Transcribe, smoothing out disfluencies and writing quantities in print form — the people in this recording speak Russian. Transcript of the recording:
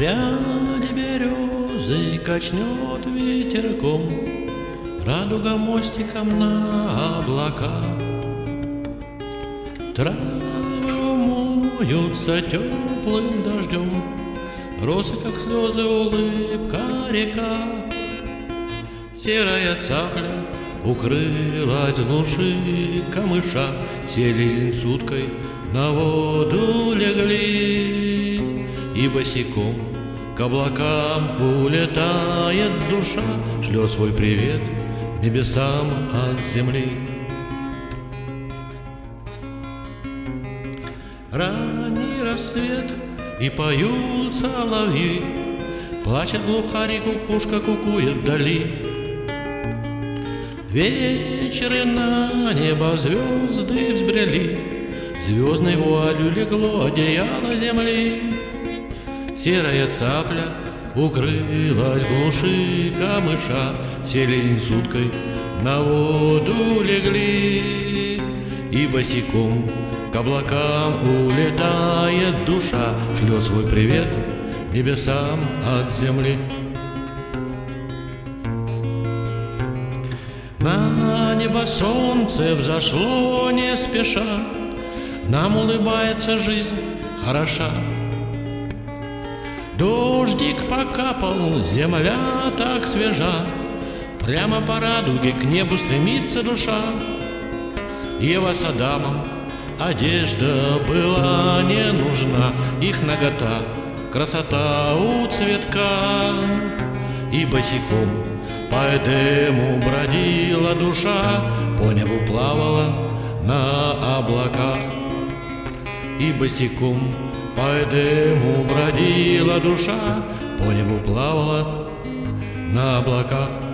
Пряди березы качнет ветерком, радуга мостиком на облака. Травы умоются теплым дождем, росы, как слезы, улыбка река. Серая цапля укрылась в глуши камыша, селезень с уткой на воду легли. И босиком к облакам улетает душа, шлет свой привет небесам от земли. Ранний рассвет, и поют соловьи, плачет глухарь, и кукушка кукует вдали. Вечер, и на небо звезды взбрели, звездной вуалью легло одеяло земли. Серая цапля укрылась в глуши камыша, селезень с уткой на воду легли. И босиком к облакам улетает душа, шлет свой привет небесам от земли. На небо солнце взошло не спеша, нам улыбается жизнь хороша. Дождик покапал, земля так свежа, прямо по радуге к небу стремится душа. Ева с Адамом одежда была не нужна, их нагота, красота у цветка. И босиком по Эдему бродила душа, по небу плавала на облаках. И босиком по Эдему бродила душа, по небу плавала на облаках.